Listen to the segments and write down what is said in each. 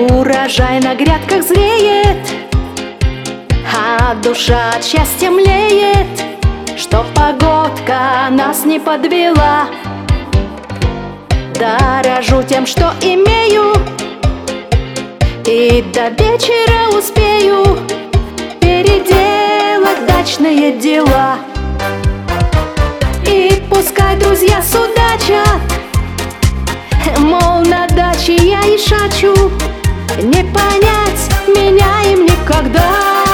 Урожай на грядках зреет, а душа от счастья млеет, что погодка нас не подвела. Дорожу тем, что имею, и до вечера успею переделать дачные дела. И пускай друзья судачат, мол, на даче я и шачу, не понять меня им никогда.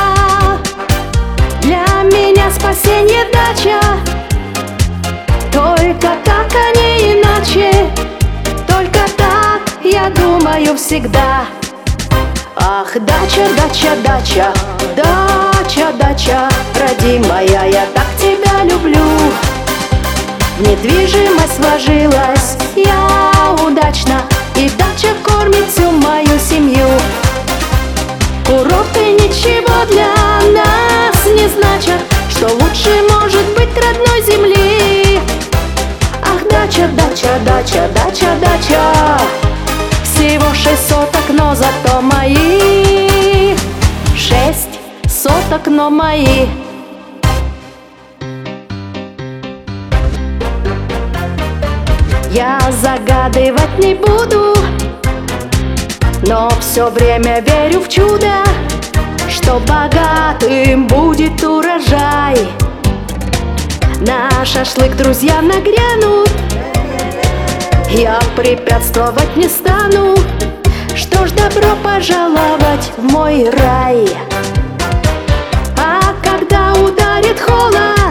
Для меня спасение дача, только так, а не иначе. Только так я думаю всегда. Ах, дача, дача, дача, дача, дача, родимая, я так тебя люблю. Недвижимость сложилась я удачно, и дача кормит всю мою семью. Курорты ничего для нас не значат, что лучше может быть родной земли. Ах, дача, дача, дача, дача, дача, всего 6 соток, но зато мои. 6 соток, но мои. Я загадывать не буду, но все время верю в чудо, что богатым будет урожай. На шашлык друзья нагрянут, я препятствовать не стану. Что ж, добро пожаловать в мой рай. А когда ударит холод,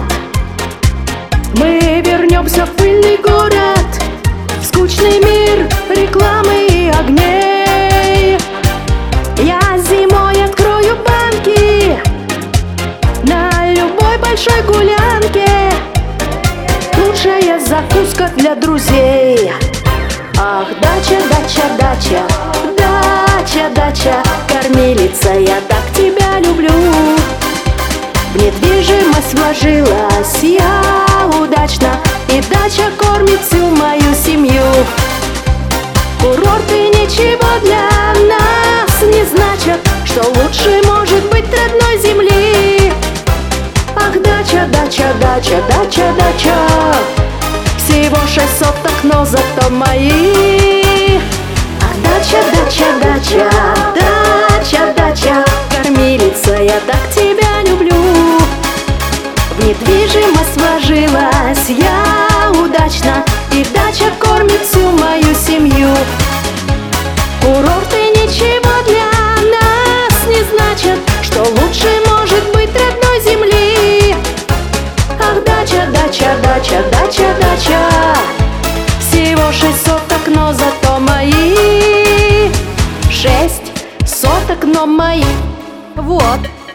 мы вернемся в пыльный город, в скучный мир рекламы и огней. Я зимой открою банки на любой большой гулянке. Лучшая закуска для друзей. Ах, дача, дача, дача, дача, дача, кормилица, я так тебя люблю. В недвижимость вложилась я удачно, и дача кормит всю мою семью. Курорты ничего для нас не значат, что лучше может быть родной земли. Ах, дача, дача, дача, дача, дача, всего 6 соток, но зато мои. Ах, дача, дача, дача, дача, дача, кормилица, я так тебя люблю. В недвижимость вложилась я удачно, и дача кормит всю мою семью. Курорты ничего для нас не значат, что лучше может быть родной земли. Ах, дача, дача, дача, дача, дача, всего 6 соток, но зато мои. 6 соток, но мои. Вот.